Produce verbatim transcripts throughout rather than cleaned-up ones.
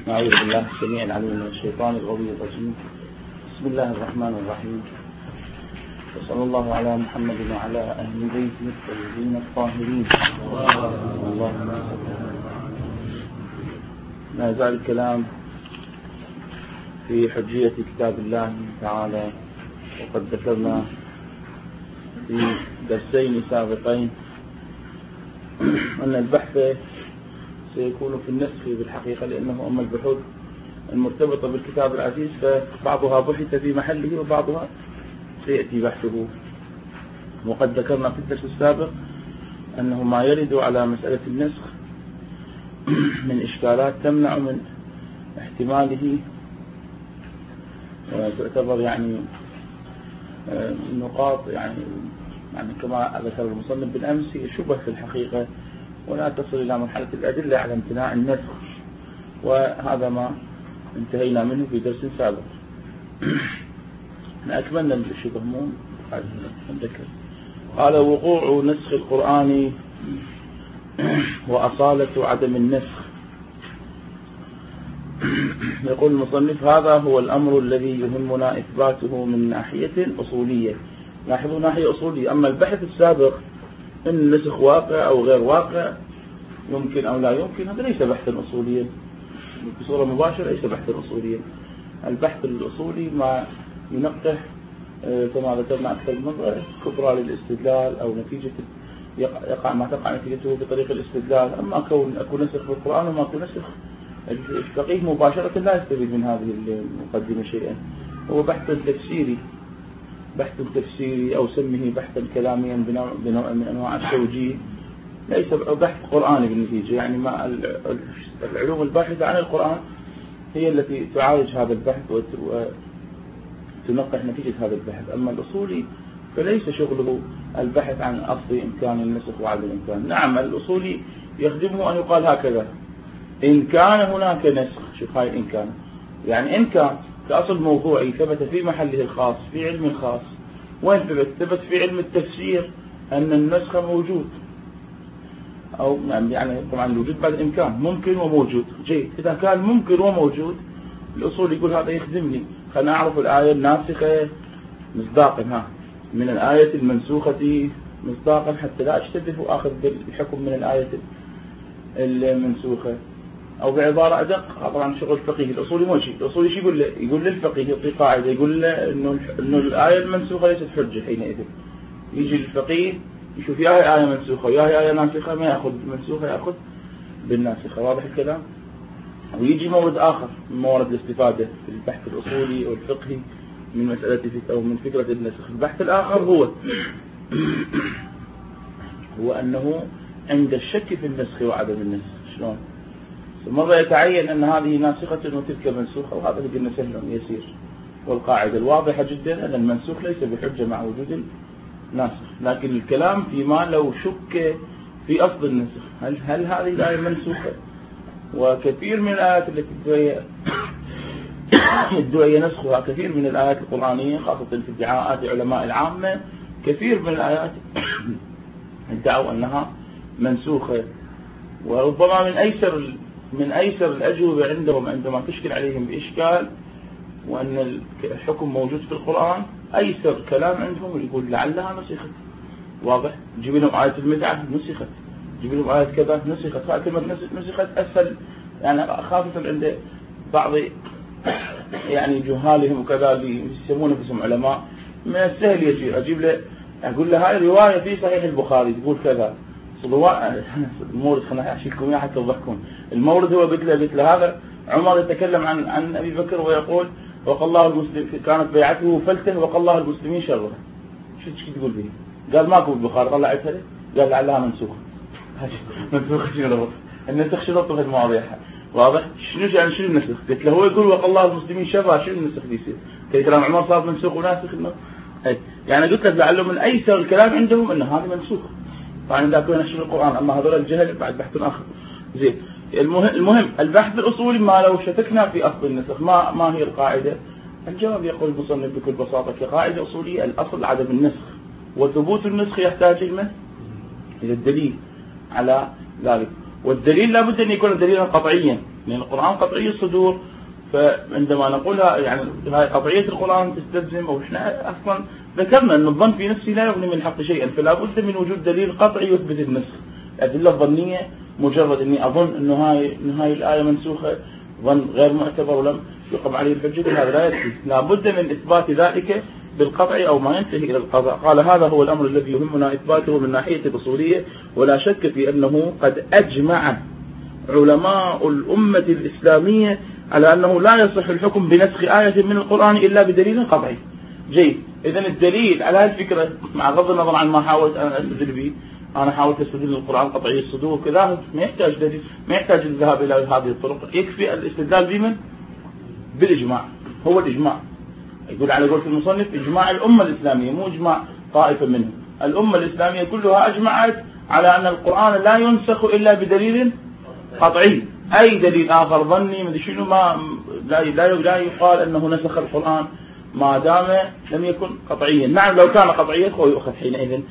أعوذ بالله السميع العليم من الشيطان الغوي الرجيم. بسم الله الرحمن الرحيم، وصلى الله على محمد وعلى أهل بيته الطيبين الطاهرين. اللهم ما يزال الكلام في حجية كتاب الله تعالى، وقد ذكرنا في درسين سابقين أن البحث سيكون في النسخ بالحقيقة، لأنه أما البحوث المرتبطة بالكتاب العزيز فبعضها بحث في محله وبعضها سيأتي بحثه. وقد ذكرنا في الدرس السابق أنه ما يرد على مسألة النسخ من إشكالات تمنع من احتماله، تعتبر يعني نقاط يعني يعني كما ذكر المصنف بالأمس هي شبه في الحقيقة، ولا تصل إلى مرحلة الأدلة على امتناع النسخ، وهذا ما انتهينا منه في درس سابق. أكملنا الشبه مو نذكر. قال: وقوع نسخ القرآن وأصالة عدم النسخ. يقول المصنف: هذا هو الأمر الذي يهمنا إثباته من ناحية أصولية. لاحظوا ناحية أصولية. أما البحث السابق إن النسخ واقع أو غير واقع، يمكن أو لا يمكن، هذا ليس بحثا أصوليا بصورة مباشرة، ليس بحثا أصوليا. البحث الأصولي ما ينقح كما ذكرنا أكثر من مرة كبرى للاستدلال أو نتيجة يقع ما تقع نتيجته بطريق الاستدلال. أما كون أكون نسخ في القرآن وما أكون نسخ، الفقيه مباشرة لا يستفيد من هذه المقدمة شيئا. هو بحث تفسيري، بحث تفسيري أو سمه بحثا كلاميا بنوع من أنواع التوجيه، ليس بحث قرآني بالنتيجة. يعني ما العلوم الباحثة عن القرآن هي التي تعالج هذا البحث وتنقح نتيجة هذا البحث. أما الأصولي فليس شغله البحث عن أصل إمكان النسخ وعدم الإمكان. نعم، الأصولي يخدمه أن يقال هكذا: إن كان هناك نسخ. شوف هاي إن كان، يعني إن كان كأصل موضوعي ثبت في محله الخاص في علم الخاص. وين ثبت؟ ثبت في علم التفسير أن النسخ موجود، أو يعني طبعا الوجود بعد الإمكان، ممكن وموجود. جيد، إذا كان ممكن وموجود الأصول يقول هذا يخدمني، خلنا أعرف الآية الناسخة مصداقا ها من الآية المنسوخة مصداقا، حتى لا أشتبه وآخذ بالحكم من الآية المنسوخة. أو بعبارة أدق، طبعا شغل الفقيه الأصولي موجه. الأصولي شو يقول له؟ يقول للفقيه يعطي قاعدة، يقول له إنه إنه الآية المنسوخة ليست حجة. حينئذ يجي الفقيه يشوف يا هي آية منسوخة يا هي آية ناسخة، ما يأخذ منسوخة، يأخذ بالناسخة. واضح الكلام؟ ويجي مورد آخر من موارد الاستفادة في البحث الأصولي أو الفقهي من مسألة أو من فكرة النسخ. البحث الآخر هو هو أنه عند الشك في النسخ وعدم النسخ شلون؟ مرة يتعين أن هذه ناسخة وتلك منسوخة، وهذا قلنا سهل يسير. والقاعدة الواضحة جدا أن المنسوخ ليس بحجة مع وجود الناسخ. لكن الكلام فيما لو شك في أصل النسخ، هل هل هذه الآية منسوخة؟ وكثير من الآيات التي يدعي نسخها، كثير من الآيات القرآنية خاصة في ادعاءات علماء العامة، كثير من الآيات ادعوا أنها منسوخة. وربما من أيسر من أيسر الأجوبة عندهم عندما تشكل عليهم بإشكال وأن الحكم موجود في القرآن، أيسر كلام عندهم يقول لعلها نسخت. واضح؟ جيب لهم آية المتعة نسخت، جيب لهم آية كذا نسخت. كلمة نسخت أسهل، يعني خاصة عند بعض يعني جهالهم وكذا اللي يسمون نفسهم علماء، من السهل يجي أجيب له أقول له هاي رواية في صحيح البخاري تقول كذا. المورد خلنا أحكيكم إياه حتى تضحكون. المورد هو قلت له قلت له هذا عمر يتكلم عن عن أبي بكر ويقول وقى الله المسلم كانت بيعته فلته وقى الله المسلمين شره. شو شو تقول به؟ قال ماكو بالبخاري، طلعتها له قال لعلها منسوخة. منسوخة شنو ربط؟ النسخ شنو ربط المواضيع؟ واضح؟ شنو يعني شنو النسخ؟ قلت له هو يقول وقى الله المسلمين شره، شنو النسخ دي يصير؟ كلام عمر صار منسوخ وناسخ إنه يعني قلت لك لعله من أيسر الكلام عندهم إنه هذا منسوخ. طبعا إذا كنا نشر القرآن، أما هذول الجهل بعد بحث آخر. زين، المهم, المهم البحث الأصولي ما لو شككنا في أصل النسخ ما ما هي القاعدة؟ الجواب يقول المصنف بكل بساطة كقاعدة أصولية: الأصل عدم النسخ، وثبوت النسخ يحتاج إلى الدليل على ذلك. والدليل لابد أن يكون دليلا قطعيا، لأن القرآن قطعي الصدور، فعندما نقولها يعني هاي قطعية القرآن تستلزم، أو إحنا أصلا ذكرنا أن الظن في نفسه لا يغني من الحق شيئا، فلا بد من وجود دليل قطعي يثبت النسخ. الأدلة الظنية مجرد أني أظن أنه هاي أنه هاي الآية منسوخة، ظن غير معتبر ولم يقم عليه الحجة، هذا لا يكفي، لا بد من إثبات ذلك بالقطع أو ما ينتهي إلى القضاء. قال هذا هو الأمر الذي يهمنا إثباته من ناحية الأصولية، ولا شك في أنه قد أجمع علماء الأمة الإسلامية على أنه لا يصح الحكم بنسخ آية من القرآن إلا بدليل قطعي. جيد، إذن الدليل على هذه الفكرة، مع غض النظر عن ما حاولت أنا أستدل به، أنا حاولت أستدل القرآن قطعي الصدور وكذا، ما يحتاج دليل، ما يحتاج الذهاب إلى هذه الطرق، يكفي الاستدلال بمن؟ بالإجماع. هو الإجماع يقول على قولة المصنف إجماع الأمة الإسلامية، مو إجماع طائفة منهم، الأمة الإسلامية كلها أجمعت على أن القرآن لا ينسخ إلا بدليل قطعي. أي دليل آخر ظني من شنو ما لا لا لا يقال أنه نسخ القرآن ما دام لم يكن قطعيا. نعم لو كان قطعيا هو يؤخذ حينئذ.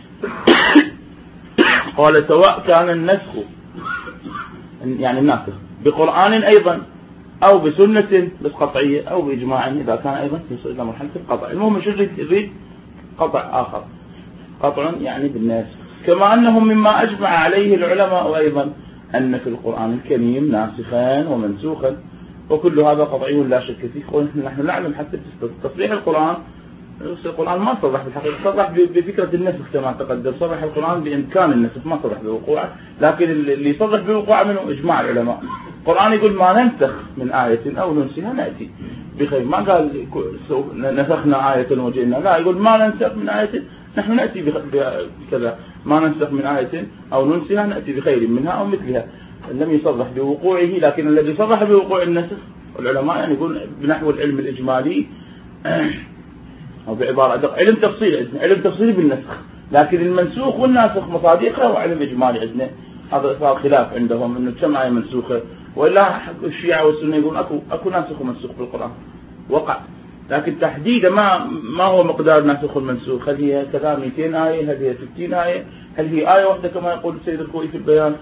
قال سواء كان النسخ يعني الناسخ بقرآن أيضا أو بسنة بس قطعية أو بإجماع إذا كان أيضا يصل إلى مرحلة القطع. المهم يريد يريد قطع آخر، قطع يعني بالناس. كما أنه مما أجمع عليه العلماء أيضا أن في القرآن الكريم ناسخا ومنسوخا، وكل هذا قطعي لا شك فيه. نحن نعلم حتى تصريح القرآن، القرآن ما صرح بالحقيقة، صرح بفكرة النسخ كما تقدم، صرح القرآن بإمكان النسخ ما صرح بوقوعه، لكن اللي يصرح بوقوعه منه إجماع العلماء. القرآن يقول ما ننسخ من آية أو ننسها نأتي بخير، ما قال نسخنا آية وجئنا، لا، يقول ما ننسخ من آية نحن نأتي بكذا، ما ننسخ من آية أو ننسها نأتي بخير منها أو مثلها. لم يصرح بوقوعه، لكن الذي صرح بوقوع النسخ والعلماء يعني يقول بنحو العلم الإجمالي أو بعبارة أدق علم تفصيل، علم تفصيل بالنسخ، لكن المنسوخ والناسخ مصادقه وعلم إجمالي عندنا. هذا صار خلاف عندهم إنه كم آية منسوخة، وإلا الشيعة والسنة يقولون أكو أكو ناسخ ومنسوخ في القرآن وقع، لكن تحديدا ما ما هو مقدار ناسخ والمنسوخ، هل هي كذا مئتين آية، هل هي ستين آية، هل هي آية واحدة كما يقول السيد الخوئي في البيان.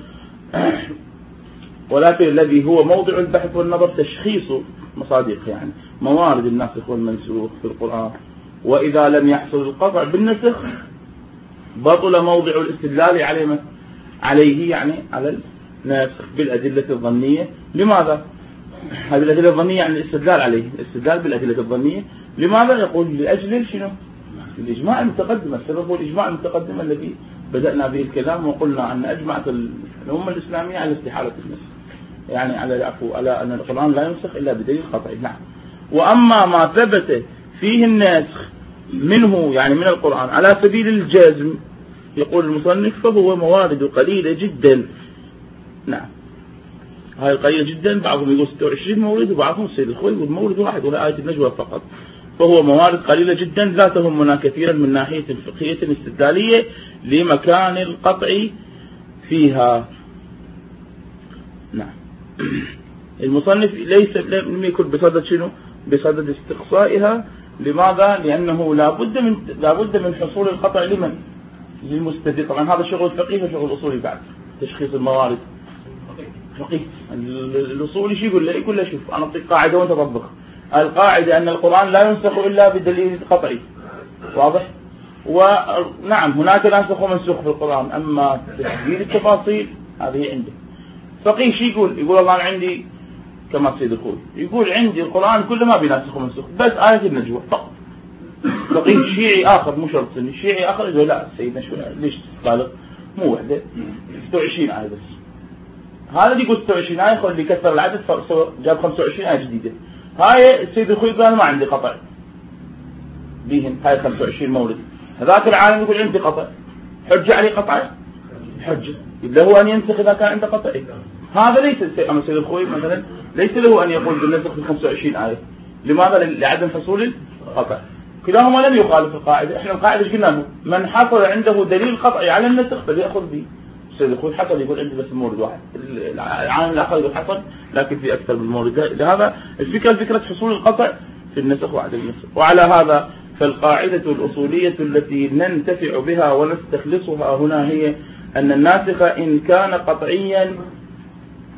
ولكن الذي هو موضع البحث والنظر تشخيص مصادق يعني موارد الناسخ والمنسوخ في القرآن. وإذا لم يحصل القطع بالنسخ بطل موضع الاستدلال عليه عليه يعني على الناسخ بالأدلة الظنية. لماذا؟ هذه الأدلة الظنية يعني الاستدلال عليه، الاستدلال بالأدلة الظنية. لماذا؟ يقول لأجل شنو؟ الإجماع المتقدم. السبب هو الإجماع المتقدم الذي بدأنا به الكلام وقلنا أن أجمعت الأمة الإسلامية على استحالة النسخ، يعني على العفو على أن القرآن لا ينسخ إلا بدليل قطعي. نعم. وأما ما ثبت فيه النسخ منه يعني من القرآن على سبيل الجزم يقول المصنف فهو موارد قليلة جدا. نعم، هاي قليلة جدا، بعضهم يقول ستة وعشرين مورد وبعضهم السيد الخوئي يقول مورد واحد وهي آية النجوى فقط. فهو موارد قليلة جدا لا تهمنا كثيرا من ناحية الفقهية الاستدلالية لمكان القطع فيها. نعم. المصنف ليس لم يكن بصدد شنو؟ بصدد استقصائها. لماذا؟ لأنه لا بد من لا بد من حصول القطع لمن؟ للمستدل. طبعا هذا شغل فقيه وشغل أصولي بعد، تشخيص الموارد فقيه. الأصولي شو يقول له؟ يقول له شوف أنا أعطيك قاعدة وأنت طبقها. القاعدة أن القرآن لا ينسخ إلا بدليل قطعي، واضح؟ ونعم هناك ناسخ ومنسوخ في القرآن، أما تسجيل التفاصيل هذه عنده. فقيه شو يقول؟ يقول الله أنا عندي كما سيد الخوئي يقول عندي القرآن كله ما بيناسخ ومنسوخ بس آية النجوى فقط. فقيه شيعي آخر مو شرط سني، شيعي آخر يقول لا سيدنا شو ليش بالغ، مو وحدة ستة وعشرين آية بس. هذا اللي يقول ستة وعشرين آية خلي كثر العدد جاب خمسة وعشرين آية جديدة. هاي السيد الخوئي قال ما عندي قطع بيهن هاي خمسة وعشرين مولد. هذاك العالم يقول عندي قطع، حجة عليه قطعه حجة إلا هو أن ينسخ إذا كان عنده قطع. هذا ليس السيد الخوئي مثلا ليس له أن يقول بالنسخ في خمسة وعشرين آية. لماذا؟ لعدم حصول القطع. كلاهما لم يخالف القاعدة. احنا القاعدة ايش قلنا؟ من حصل عنده دليل قطعي على النسخ فليأخذ به. السيد الخوئي حصل يقول عندي بس مورد واحد، العالم الآخر يقول حصل لكن في أكثر من مورد. لهذا الفكرة فكرة حصول القطع في النسخ وعدم النسخ. وعلى هذا فالقاعدة الأصولية التي ننتفع بها ونستخلصها هنا هي أن الناسخ إن كان قطعيا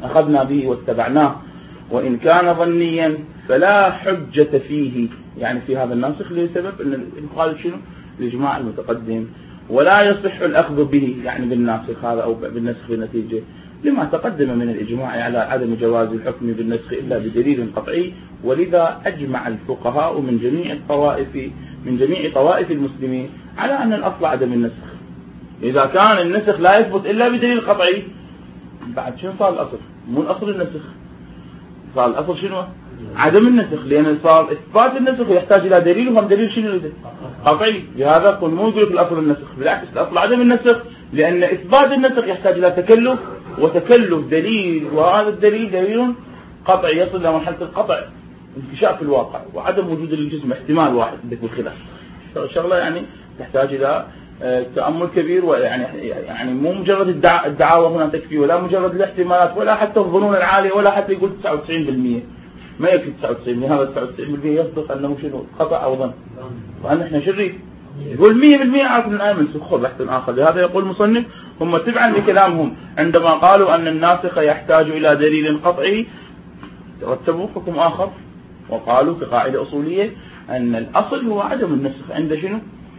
أخذنا به واتبعناه، وإن كان ظنيا فلا حجة فيه، يعني في هذا الناسخ لسبب أن يقال شنو الإجماع المتقدم، ولا يصح الأخذ به يعني بالناسخ هذا أو بالنسخ بالنتيجة لما تقدم من الإجماع على عدم جواز الحكم بالنسخ إلا بدليل قطعي. ولذا أجمع الفقهاء من جميع الطوائف من جميع طوائف المسلمين على أن الأصل عدم النسخ. إذا كان النسخ لا يثبت إلا بدليل قطعي، بعد شنو صار الأصل؟ مو الأصل النسخ، صار الأصل شنو؟ عدم النسخ، لأن صار إثبات النسخ يحتاج إلى دليل، وهم دليل شنو؟ قطعي. لهذا قل مو يقول لك الأصل النسخ، بالعكس الأصل عدم النسخ، لأن إثبات النسخ يحتاج إلى تكلف، وتكلف دليل، وهذا الدليل دليل قطعي يصل إلى مرحلة القطع انكشاف في الواقع وعدم وجود الجسم احتمال واحد بالخلاف. شغلة يعني تحتاج إلى تأمل كبير، ويعني يعني مو مجرد الدعاوى هنا تكفي، ولا مجرد الاحتمالات، ولا حتى الظنون العالية، ولا حتى يقول تسعة وتسعين بالمئة، ما يكفي تسعة وتسعين بالمئة. هذا تسعة وتسعين بالمئة يصدق أنه شنو خطأ أو ظن، وأن إحنا شريف يقول مئة بالمئة عارف من الآية منسوخ بحث آخر. لهذا يقول المصنف هم تبعا لكلامهم عندما قالوا أن الناسخ يحتاج إلى دليل قطعي رتبوا حكم آخر، وقالوا كقاعدة أصولية أن الأصل هو عدم النسخ عند شنو؟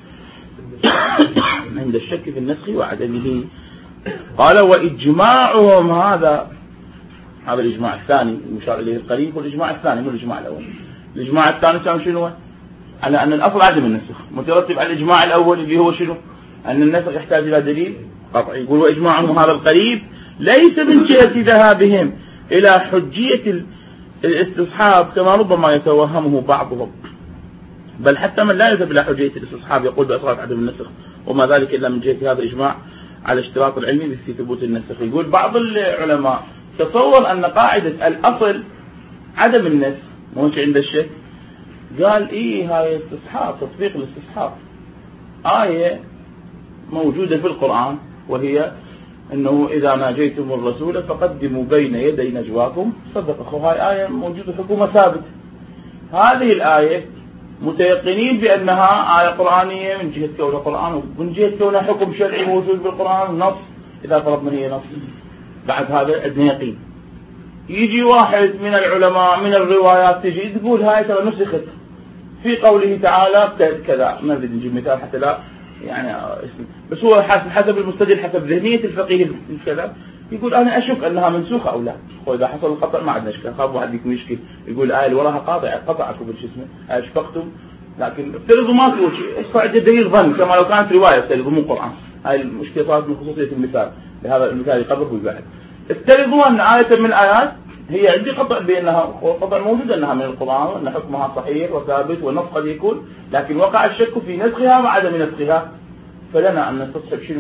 عند الشك في النسخ وعدمه. قال وإجماعهم هذا هذا الإجماع الثاني المشار إليه القريب، والإجماع الثاني مو الإجماع الأول. الإجماع الثاني كان شنو؟ على أن الأصل عدم النسخ، مترتب على الإجماع الأول اللي هو شنو؟ أن النسخ يحتاج إلى دليل قطعي. يقول وإجماعهم هذا القريب ليس من جهة ذهابهم إلى حجية الاستصحاب كما ربما يتوهمه بعضهم، بل حتى من لا يذهب إلى حجية الاستصحاب يقول بإطلاق عدم النسخ، وما ذلك إلا من جهة هذا الإجماع على اشتراط العلم في ثبوت النسخ. يقول بعض العلماء تصور أن قاعدة الأصل عدم النسخ مش عند الشك، قال إيه هاي استصحاب تطبيق الاستصحاب آية موجودة في القرآن، وهي أنه إذا ناجيتم الرسول فقدموا بين يدي نجواكم صدقوا. هاي آية موجودة حكومة ثابت. هذه الآية متيقنين بأنها آية قرآنية من جهة كونها قرآن، ومن جهة كونها حكم شرعي موجود بالقرآن نص، إذا فرضنا هي نص بعد هذا عندنا يقين. يجي واحد من العلماء من الروايات تجي تقول هاي ترى نسخت في قوله تعالى كذا، ما نريد نجيب مثال حتى لا يعني اسم، بس هو حسب المستدل حسب ذهنية الفقيه كذا يقول أنا أشك أنها منسوخة أو لا، وإذا حصل القطع ما عندنا إشكال. خاف واحد يكون يشكل يقول الآية اللي وراها قاطع قطعكم بالش اسمه أشفقتم، لكن افترضوا ما في شيء ايش فائدة دليل ظن كما لو كانت رواية افترضوا مو قرآن. هاي المشكلة صارت من خصوصية المثال، لهذا المثال يقرب البعد. افترضوا أن آية من الآيات هي عندي قطع بأنها قطع موجود أنها من القرآن وأن حكمها صحيح وثابت والنص قد يكون، لكن وقع الشك في نسخها وعدم نسخها، فلنا أن نستصحب شنو؟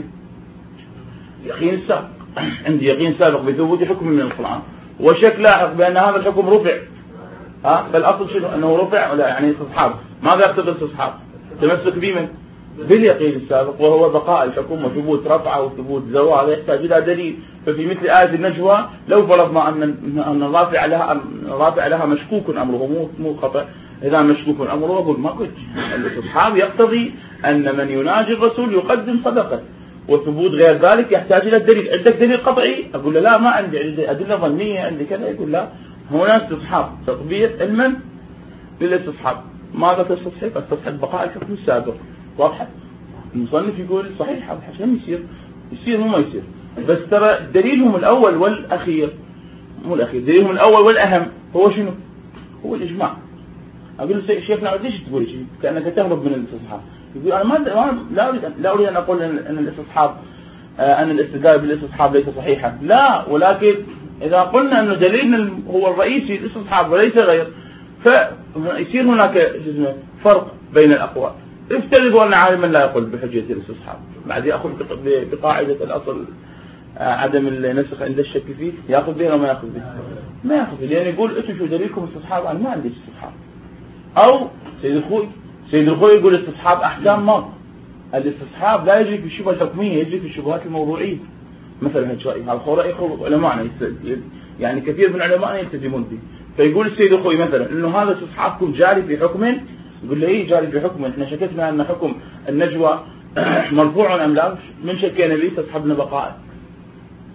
يقين سابق. عندي يقين سابق بثبوت حكم من القرآن، وشك لاحق بأن هذا الحكم رفع. ها فالأصل شنو؟ أنه رفع ولا يعني استصحاب. ماذا يقتضي استصحاب؟ تمسك بمن؟ باليقين السابق، وهو بقاء الحكم وثبوت رفعه وثبوت زوال يحتاج إلى دليل. ففي مثل آية النجوى لو فرضنا أن أن الرافع لها الرافع لها مشكوك أمره مو مو خطأ، إذا مشكوك أمره أقول ما قلت. الاستصحاب يقتضي أن من يناجي الرسول يقدم صدقة، وثبوت غير ذلك يحتاج إلى الدليل. عندك دليل قطعي؟ أقول له لا ما عندي، عندي أدلة ظنية عندي كذا. يقول لا هنا استصحاب تطبيق علما للاستصحاب. ماذا تستصحب؟ استصحب بقاء الحكم السابق. واضح؟ المصنف يقول صحيح هذا عشان يصير يصير مو ما يصير، بس ترى دليلهم الأول والأخير مو الأخير دليلهم الأول والأهم هو شنو؟ هو الإجماع. أقول له شيخنا ليش تقول شيء كأنك تهرب من الاستصحاب؟ يقول أنا ما لا أريد لا أريد أن أقول أن الاستصحاب أن الاستدلال بالاستصحاب ليس صحيحا، لا، ولكن إذا قلنا أن دليلنا هو الرئيسي الاستصحاب وليس غير، فيصير هناك فرق بين الأقوال. افترضوا أن عالما لا يقول بحجية الاستصحاب، بعد يأخذ بقاعدة الأصل عدم النسخ عند الشك فيه، يأخذ به أو ما يأخذ به؟ ما يأخذ به، لأن يقول أنتم شو دليلكم استصحاب؟ أنا ما عندي استصحاب. أو سيد الخوي سيد الخوي يقول استصحاب أحكام ما، الاستصحاب لا يجري في الشبهة الحكمية، يجري في الشبهات الموضوعية. مثلا هالشيء هالخورائي علماءنا يعني كثير من علمائنا يلتزمون به، فيقول السيد الخوي مثلا إنه هذا استصحابكم جاري في حكم، يقول له إيه جاري في حكم، إحنا شككنا أن حكم النجوى مرفوع أم لا، من شكينا به استصحبنا بقاء.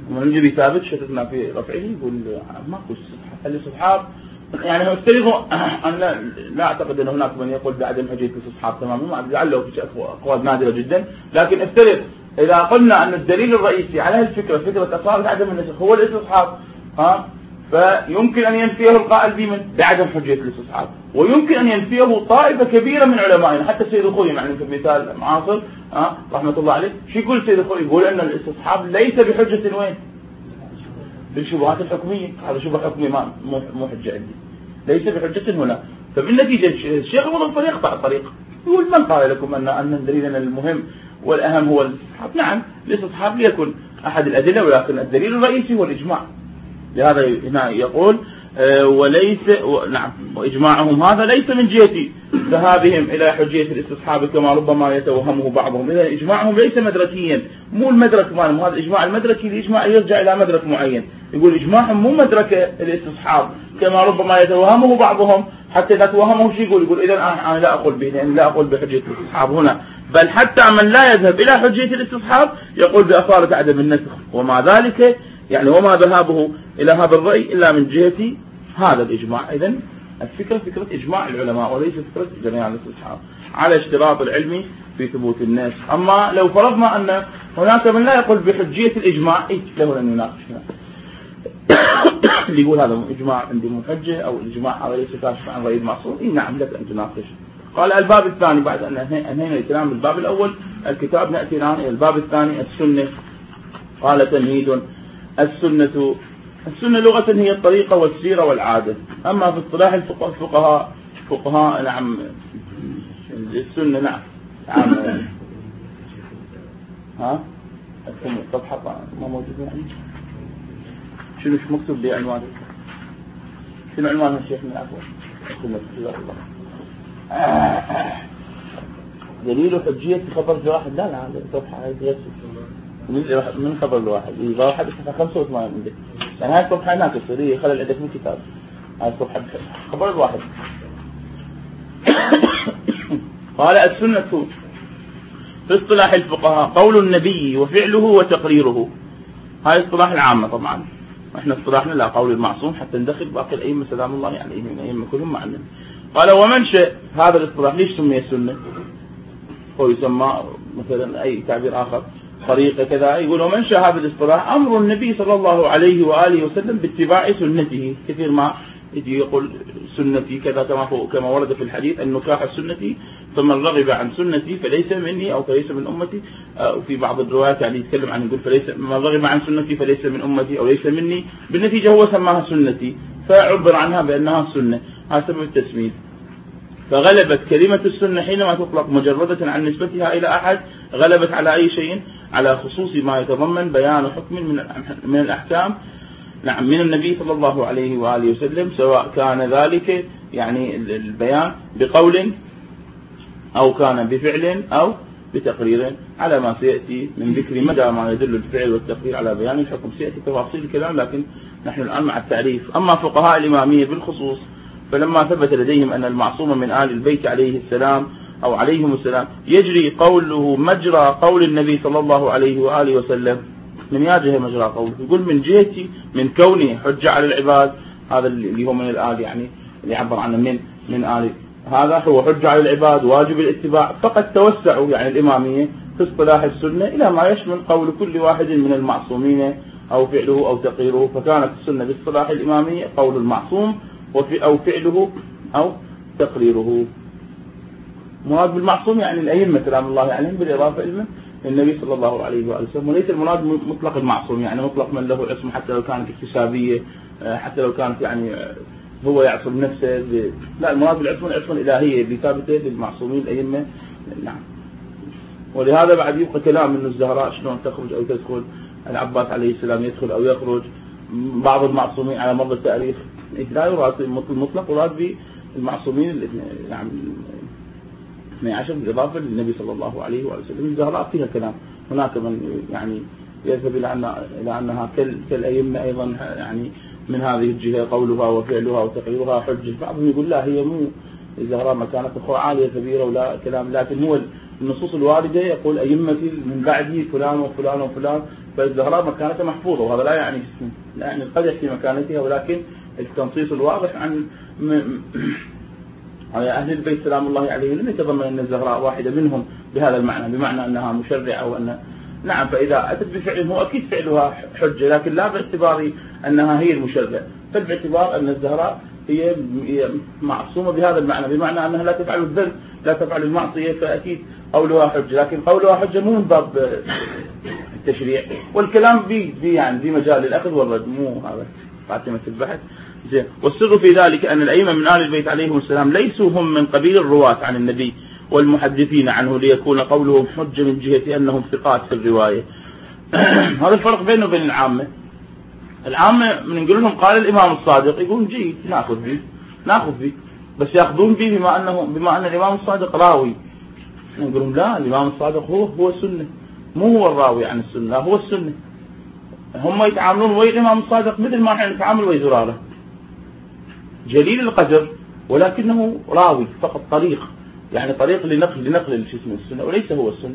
ومن يجي ثابت شككنا في رفعه يقول ماكو الاستصحاب. يعني هو استريض أن لا, لا أعتقد أن هناك من يقول بعدم حجية الاستصحاب تماما، لعله في أقوال نادرة جدا، لكن افترض إذا قلنا أن الدليل الرئيسي على الفكرة فكرة أصالة عدم النسخ هو الاستصحاب، ها فيمكن أن ينفيه القائل به بعدم حجية الاستصحاب، ويمكن أن ينفيه طائفة كبيرة من علمائنا. حتى السيد الخوئي يعني في مثال معاصر ها رحمة الله عليه، شو يقول السيد الخوئي؟ يقول أن الاستصحاب ليس بحجة وين؟ بالشبهات الحكمية. هذا شبه حكمي ما مو حجة عندي، ليس بحجة هنا. فبالنتيجة الشيخ المظفر يقطع الطريق، يقول من قال لكم أن أن دليلنا المهم والأهم هو الاستصحاب؟ نعم الاستصحاب ليكن أحد الأدلة، ولكن الدليل الرئيسي هو الإجماع. لهذا هنا يقول آه وليس و... نعم وإجماعهم هذا ليس من جهة ذهابهم إلى حجية الاستصحاب كما ربما يتوهمه بعضهم. إذا إجماعهم ليس مدركيا، مو المدرك مالهم هذا الإجماع المدركي، الإجماع يرجع إلى مدرك معين. يقول إجماعهم مو مدرك الاستصحاب كما ربما يتوهمه بعضهم، حتى إذا توهمه شيء يقول يقول إذا أنا لا أقول به، لأن لا أقول بحجية الاستصحاب هنا، بل حتى من لا يذهب إلى حجية الاستصحاب يقول بأصالة عدم النسخ، ومع ذلك يعني وما ذهابه إلى هذا الرأي إلا من جهة هذا الإجماع. إذن الفكرة فكرة إجماع العلماء وليس فكرة جميع الاستصحاب على اشتراط العلم في ثبوت الناس. أما لو فرضنا أن هناك من لا يقول بحجية الإجماع له أن يناقشنا اللي يقول هذا إجماع عندي محجة أو الإجماع هذا ليس كاشف عن رأي المعصوم، إيه نعم لك أن تناقش. قال الباب الثاني بعد أن أنهينا الكلام بالباب الأول الكتاب، نأتي الآن إلى الباب الثاني السنة. قال تمهيد السنة السنة لغة هي الطريقة والسيرة والعادة، أما في اصطلاح الفقهاء فقهاء نعم السنة نعم نعم ها الصفحة ما موجودين عندي. شنو مش مكتوب لي عنوان؟ شنو عنوان الشيخ من العفو؟ السنة جزاك الله. دليل حجية خبر الواحد، لا لا هذا الصفحة هاي غير من خبر الواحد إذا واحد صفحة خمسة وثمانين عندك، يعني هاي الصفحة هناك تصير خلل عندك من كتاب. هاي الصفحة خبر الواحد. قال السنة في اصطلاح الفقهاء قول النبي وفعله وتقريره. هاي اصطلاح العامة طبعا، احنا اصطلاحنا لا قول المعصوم حتى ندخل باقي الأئمة سلام الله عليهم يعني الأئمة كلهم معنا. قال ومنشأ هذا الاصطلاح ليش سمي السنة؟ هو يسمى مثلا أي تعبير آخر طريقة كذا. يقول ومنشأ هذا الاصطلاح أمر النبي صلى الله عليه وآله وسلم باتباع سنته. كثير ما يجي يقول سنتي كذا كما كما ورد في الحديث النكاح سنتي فمن رغب عن سنتي فليس مني أو فليس من أمتي. وفي بعض الروايات يعني يتكلم عن يقول فليس من رغب عن سنتي فليس من أمتي أو ليس مني، بالنتيجة هو سماها سنتي فعبر عنها بأنها سنة. هذا سبب التسمية. فغلبت كلمة السنة حينما تطلق مجردة عن نسبتها إلى أحد غلبت على أي شيء، على خصوص ما يتضمن بيان حكم من الأحكام نعم من النبي صلى الله عليه وآله وسلم، سواء كان ذلك يعني البيان بقول أو كان بفعل أو بتقرير، على ما سيأتي من ذكر مدى ما يدل الفعل والتقرير على بيان الحكم. سيأتي تفاصيل الكلام، لكن نحن الآن مع التعريف. أما فقهاء الإمامية بالخصوص فلما ثبت لديهم أن المعصوم من آل البيت عليه السلام أو عليهم السلام يجري قوله مجرى قول النبي صلى الله عليه وآله وسلم، من يجري مجرى قوله يقول من جهتي من كونه حجة على العباد، هذا اللي هو من الآل يعني اللي يعبر عنه من من آل، هذا هو حجة على العباد واجب الاتباع. فقد توسعوا يعني الإمامية في اصطلاح السنة إلى ما يشمل قول كل واحد من المعصومين أو فعله أو تقريره. فكانت السنة باصطلاح الإمامية قول المعصوم وفي أو فعله أو تقريره. مراد بالمعصوم يعني الأئمة سلام الله عليهم بالإضافة إلى النبي صلى الله عليه وآله وسلم، وليس المراد مطلق المعصوم يعني مطلق من له عصمة حتى لو كانت اكتسابية، حتى لو كانت يعني هو يعصم نفسه ب... لا المراد بالعصمة العصمة الإلهية اللي ثابتة للمعصومين الأئمة. نعم. ولهذا بعد يبقى كلام من الزهراء شلون تخرج أو تدخل، العباس عليه السلام يدخل أو يخرج، بعض المعصومين على مر التاريخ لا يراد المطلق، يراد بالمعصومين نعم اثني عشر بالإضافة للنبي صلى الله عليه وسلم. الزهراء فيها كلام، هناك من يعني يذهب إلى أن إلى أنها كالأئمة أيضا يعني من هذه الجهة قولها وفعلها وتقريرها حجة. بعضهم يقول لا هي مو الزهراء مكانة أخوة عالية كبيرة ولا كلام، لكن هو النصوص الواردة يقول أئمتي من بعدي فلان وفلان وفلان فالزهراء مكانتها محفوظة، وهذا لا يعني لا يعني القدح في مكانتها، ولكن التنصيص الواضح عن على أهل البيت سلام الله عليهم لم يتضمن أن الزهراء واحدة منهم بهذا المعنى، بمعنى أنها مشرعة وأن نعم، فإذا أتت بفعل هو أكيد فعلها حجة، لكن لا باعتبار أنها هي المشرع، بل باعتبار أن الزهراء هي معصومة بهذا المعنى، بمعنى أنها لا تفعل الذنب لا تفعل المعصية، فأكيد قولها حجة، لكن قولها حجة مو من باب التشريع، والكلام بي بي يعني في مجال الأخذ والرد، مو هذا فاتمة البحث. زين. والسر في ذلك أن الأئمة من آل البيت عليهم السلام ليسوا هم من قبيل الرواة عن النبي والمحدثين عنه ليكون قولهم حجة من جهة أنهم ثقات في الرواية. هذا الفرق بينه وبين العامة. العامة من نقول لهم قال الإمام الصادق يقولون جيد ناخذ به ناخذ به، بس يأخذون به بما أنه بما أن الإمام الصادق راوي. نقول لهم لا، الإمام الصادق هو هو السنة، مو هو الراوي عن السنة، هو السنة. هم يتعاملون ويا الإمام الصادق مثل ما نحن نتعامل ويا زرارة، جليل القدر ولكنه راوي فقط، طريق يعني طريق لنقل لنقل شو اسمه السنة، وليس هو السنة.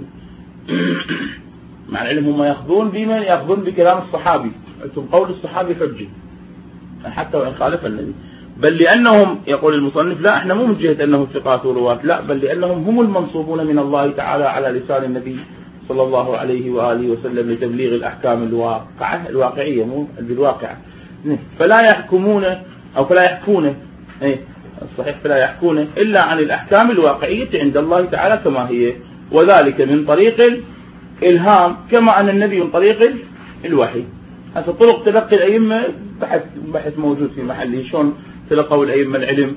مع العلم هم يأخذون بمن يأخذون بكلام الصحابي، قول الصحابي حجة حتى وإن خالف النبي، بل لأنهم يقول المصنف لا احنا مو من جهة أنهم ثقات ورواة، لا، بل لأنهم هم المنصوبون من الله تعالى على لسان النبي صلى الله عليه وآله وسلم لتبليغ الأحكام الواقعة الواقعية مو بالواقعة، فلا يحكمون أو فلا يحكون ايه الصحيح فلا يحكون إلا عن الأحكام الواقعية عند الله تعالى كما هي، وذلك من طريق الإلهام كما أن النبي من طريق الوحي. هذا طرق تلقي الأئمة بحث بحث موجود في محله، شلون تلقوا الأئمة العلم،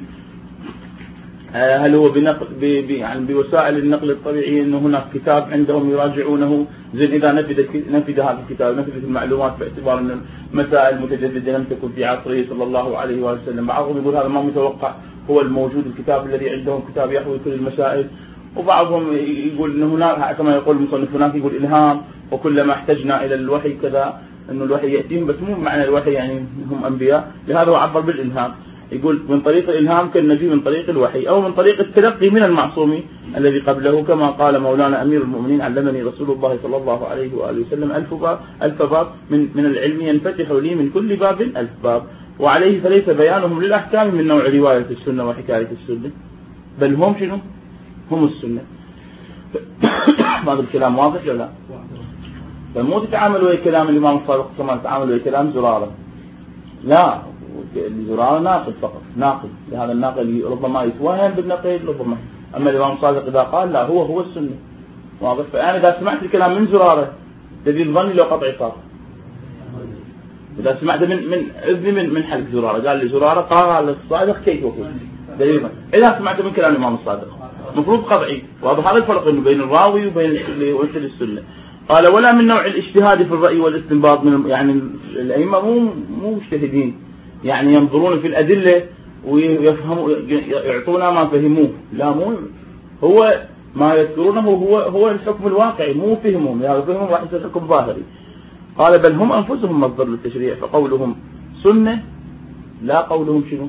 هل هو بنقل يعني بوسائل النقل الطبيعي أنه هناك كتاب عندهم يراجعونه، زين إذا نفذ نفذ هذا الكتاب نفذت المعلومات باعتبار أن المسائل المتجددة لم تكن في عصره صلى الله عليه وسلم، بعضهم يقول هذا ما متوقع هو الموجود الكتاب الذي عندهم كتاب يحوي كل المسائل، وبعضهم يقول أنه هناك كما يقول المصنف هناك يقول إلهام، وكلما احتجنا إلى الوحي كذا أنه الوحي يأتيهم، بس مو معنى الوحي يعني هم أنبياء، لهذا هو عبر بالإلهام، يقول من طريق الإلهام كالنبي من طريق الوحي، أو من طريق التلقي من المعصوم الذي قبله، كما قال مولانا أمير المؤمنين علمني رسول الله صلى الله عليه وآله وسلم ألف باب ألف باب من من العلم ينفتح لي من كل باب ألف باب، وعليه فليس بيانهم للأحكام من نوع رواية السنة وحكاية السنة، بل هم شنو؟ هم السنة. هذا الكلام واضح ولا لا؟ فمو تتعامل ويا كلام الإمام الصادق كما تتعامل ويا كلام زرارة، لا، زرارة ناقل فقط، ناقل، لهذا الناقل ربما يتوهم بالنقل ربما، أما الإمام الصادق إذا قال لا هو هو السنة، واضح. فأنا إذا سمعت الكلام من زرارة تزيد ظني لو قطع صار، إذا سمعت من من إذني من من حلق زرارة قال لي زرارة قال الصادق كيف وكيف دليل، إذا سمعت من كلام الإمام الصادق مفروض قطعي، واضح. هذا الفرق إنه بين الراوي وبين اللي وصل السنة. قال ولا من نوع الاجتهاد في الرأي والاستنباط، من يعني الأئمة مو مو مجتهدين يعني ينظرون في الأدلة ويفهموا يعطونا ما فهموه، لا، مو هو ما يذكرونه هو هو الحكم الواقعي، مو فهمهم، يعني فهمهم راح يصير حكم ظاهري. قال بل هم أنفسهم مصدر للتشريع، فقولهم سنة لا قولهم شنو؟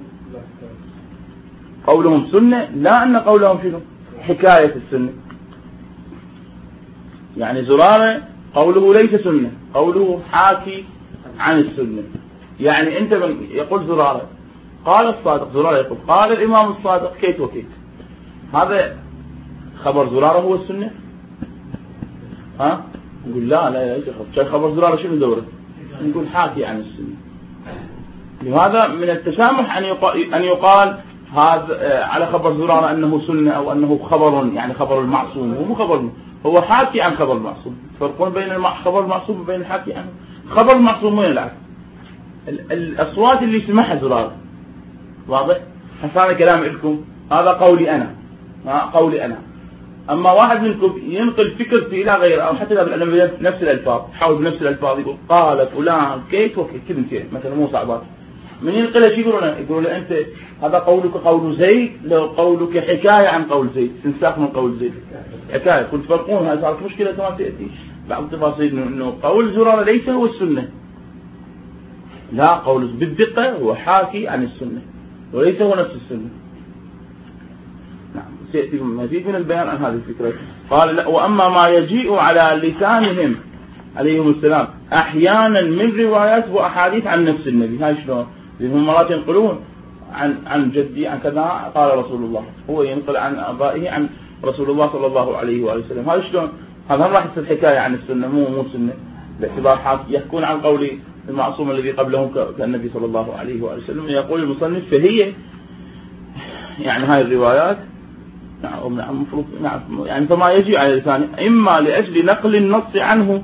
قولهم سنة لا أن قولهم شنو؟ حكاية السنة. يعني زرارة قوله ليس سنة، قوله حاكي عن السنة. يعني أنت من يقول زرارة قال الصادق، زرارة يقول قال الإمام الصادق كيت وكيت، هذا خبر زرارة هو السنة؟ ها؟ نقول لا لا ليس خبر، خبر زرارة شنو دوره؟ نقول حاكي عن السنة. لهذا من التسامح أن يقال, أن يقال هذا على خبر زرارة أنه سنة أو أنه خبر، يعني خبر المعصوم، هو مو خبر، هو حاكي عن خبر المعصوم. فرقون بين خبر المعصوم وبين الحاكي عنه. خبر المعصوم وين العكس؟ الأصوات اللي سمعها زرارة، واضح؟ هذا كلام لكم، هذا قولي أنا، قولي أنا. أما واحد منكم ينقل فكرتي إلى غيره، أو حتى نفس الألفاظ، حاول بنفس الألفاظ يقول قال فلان كيف وكيف كلمتين مثلا مو صعبات، من ينقلها شو يقولون؟ يقولون أنت هذا قولك قول زيد، لو قولك حكاية عن قول زيد، انساق من قول زيد، حكاية. كنت فرقون، هذا صارت مشكلة كما تأتي بعض التفاصيل، إنه قول زرارة ليس هو السنة، لا، قول بالدقة هو حاكي عن السنة وليس هو نفس السنة. نعم، سيأتي مزيد من البيان عن هذه الفكرة. قال لا، وأما ما يجيء على لسانهم عليهم السلام أحيانا من روايات وأحاديث عن نفس النبي. هاي شلون؟ هم مرات ينقلون عن عن جدي عن كذا قال رسول الله، هو ينقل عن آبائه عن رسول الله صلى الله عليه وآله وسلم. هاي شلون؟ هذا راح يصير حكاية عن السنة، مو مو سنة، باعتبار يحكون عن قول المعصوم الذي قبلهم كالنبي صلى الله عليه وآله وسلم. يقول المصنف فهي يعني هاي الروايات نعم نعم نعم يعني فما يجي على لسانه إما لأجل نقل النص عنه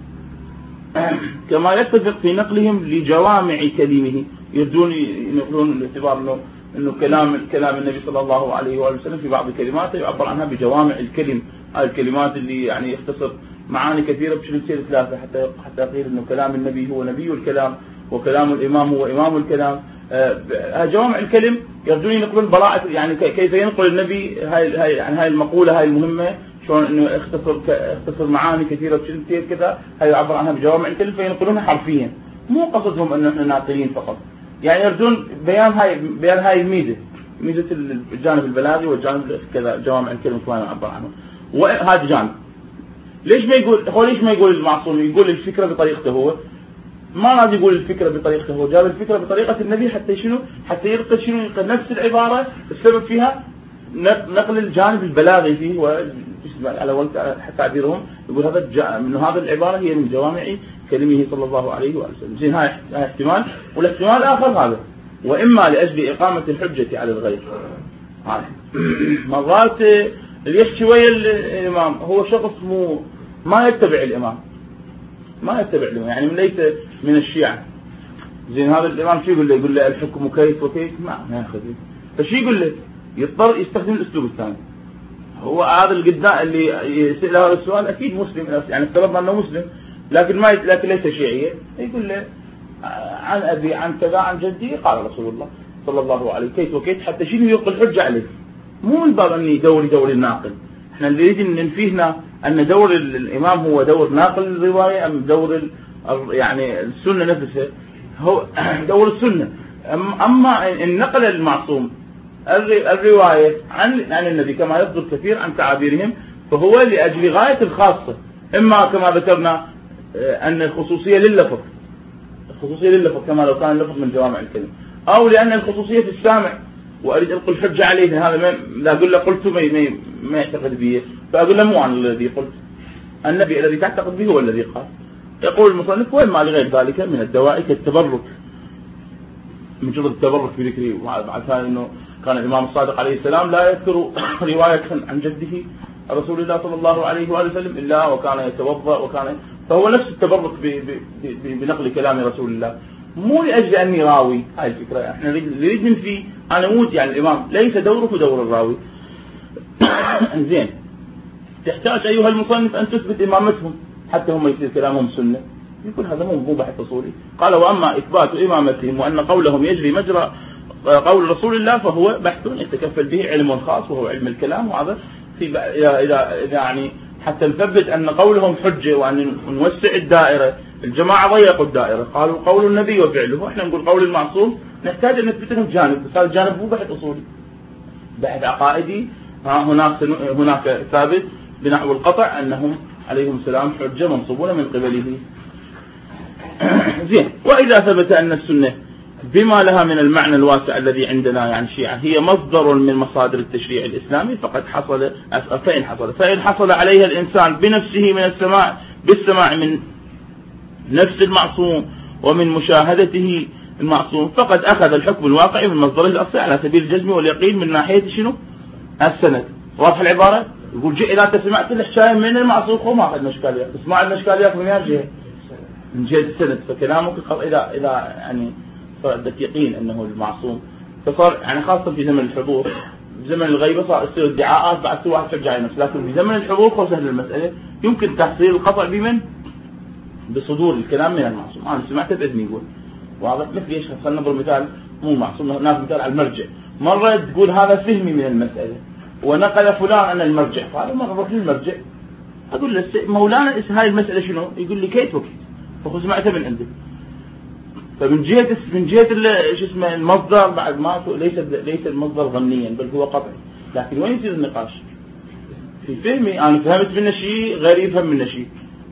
كما يتفق في نقلهم لجوامع كلمه، يردون ينقلون باعتبار انه انه كلام كلام النبي صلى الله عليه وآله وسلم في بعض الكلمات يعبر عنها بجوامع الكلم، هاي الكلمات اللي يعني يختصر معاني كثيرة بشكل ثلاثة حتى حتى يقول انه كلام النبي هو نبي الكلام وكلام الامام هو امام الكلام. آه جوامع الكلم يردون ينقلون براءة يعني كيف ينقل النبي هاي هاي يعني هاي المقولة هاي المهمة، شلون انه اختصر اختصر معاني كثيره بشكل كثير كذا، هي يعبر عنها بجوامع الكلم فينقلونها حرفيا، مو قصدهم انه احنا ناقلين فقط، يعني يردون بيان هاي بيان هاي الميزه، ميزه الجانب البلاغي والجانب كذا جوامع الكلم كمان يعبر عنه، وهذا جانب. ليش ما يقول هو ليش ما يقول المعصوم يقول الفكره بطريقته هو؟ ما راضي يقول الفكره بطريقته هو، جاب الفكره بطريقه النبي حتى شنو؟ حتى ينقل شنو؟ ينقل نفس العباره السبب فيها نقل الجانب البلاغي فيه و على وقت تعبيرهم يقول هذا من هذا العبارة هي من جوامع كلمه صلى الله عليه وسلم. زين هاي احتمال، والاحتمال الآخر هذا وإما لأجل إقامة الحجة على الغير. مرات اللي يحكي ويا الإمام هو شخص مو ما يتبع الإمام ما يتبع الإمام يعني ليس من الشيعة. زين هذا الإمام شو يقول له؟ يقول له الحكم كيف وكيف ما ما ياخذ، فشو يقول له؟ يضطر يستخدم الأسلوب الثاني. هو هذا القداء اللي يسأل هذا السؤال أكيد مسلم، يعني افترضنا أنه مسلم لكن ما لكن ليس شيعيا، يقول له عن أبي عن كذا عن جدي قال رسول الله صلى الله عليه كيف وكيف حتى شنو يلقي الحجة عليه، مو من باب أني دوري دور الناقل. احنا اللي نريد ننفيه هنا أن دور الإمام هو دور ناقل الرواية أم دور يعني السنة نفسها، هو دور السنة. أما النقل المعصوم الرواية عن عن النبي كما يصدر كثير عن تعابيرهم فهو لأجل غاية الخاصة، إما كما ذكرنا أن الخصوصية لللفظ الخصوصية لللفظ كما لو كان اللفظ من جوامع الكلم، أو لأن الخصوصية في السامع وأريد ألقي الحجة عليه، هذا ما لا أقول له قلت ما ما يعتقد به فأقول له مو أنا الذي قلت، النبي الذي تعتقد به هو الذي قال. يقول المصنف وإما لغير ذلك من الدواعي كالتبرك، من جرد التبرك بذكره، وبعد هذا أنه كان الإمام الصادق عليه السلام لا يذكر رواية عن جده رسول الله صلى الله عليه وآله وسلم إلا وكان يتوضأ وكان، فهو نفس التبرك بنقل كلام رسول الله، مو لأجل أني راوي. هاي الفكرة احنا نريد ننفي أنا موت يعني الإمام ليس دوره دور الراوي. زين تحتاج أيها المصنف أن تثبت إمامتهم حتى هم يصير كلامهم سنة، يقول هذا مو بحث أصولي. قال وأما إثبات إمامتهم وأن قولهم يجري مجرى قول رسول الله فهو بحث يتكفل به علم خاص وهو علم الكلام، وهذا في إذا يعني حتى نثبت أن قولهم حجة وأن نوسع الدائرة. الجماعة ضيقوا الدائرة قالوا قول النبي وفعله، احنا نقول قول المعصوم نحتاج أن نثبت لهم جانب، بس هذا الجانب مو بحث أصولي، بحث عقائدي. هناك هناك ثابت بنحو القطع أنهم عليهم السلام حجة منصوبون من قبله. زين وإذا ثبت أن السنة بما لها من المعنى الواسع الذي عندنا يعني الشيعة هي مصدر من مصادر التشريع الإسلامي فقد حصل فإن حصل فإن حصل عليها الإنسان بنفسه من السماع بالسماع من نفس المعصوم ومن مشاهدته المعصوم فقد أخذ الحكم الواقعي من مصدره الأصلي على سبيل الجزم واليقين من ناحية شنو؟ السند. واضح العبارة؟ يقول جئ إذا أنت سمعت الحكاية من المعصوم خو ما أخذ الإشكاليات، تسمع الإشكاليات من أي جهة؟ من جهة السند. فكلامك إذا إذا يعني صار عندك يقين أنه المعصوم، فصار يعني خاصة في زمن الحضور، زمن الغيبة صار يصير ادعاءات بعد كل واحد يرجع نفسه، لكن في زمن الحضور خو سهل المسألة، يمكن تحصيل القطع بمن؟ بصدور الكلام من المعصوم. أنا سمعت بإذن يقول واضح. مثل ايش؟ خلينا نضرب مثال مو معصوم، ناخذ مثال على المرجع. مرة تقول هذا فهمي من المسألة ونقل فلان عن المرجع، قال مرة روح للمرجع أقول له مولانا هاي المسألة شنو؟ يقول لي كيف وكيف، فخذ سمعتها من عنده. فمن جهة من جهة شو اسمه المصدر بعد ما ليس ليس المصدر ظنيا بل هو قطعي، لكن وين يصير النقاش؟ في فهمي أنا فهمت منه شيء غير يفهم منه شيء،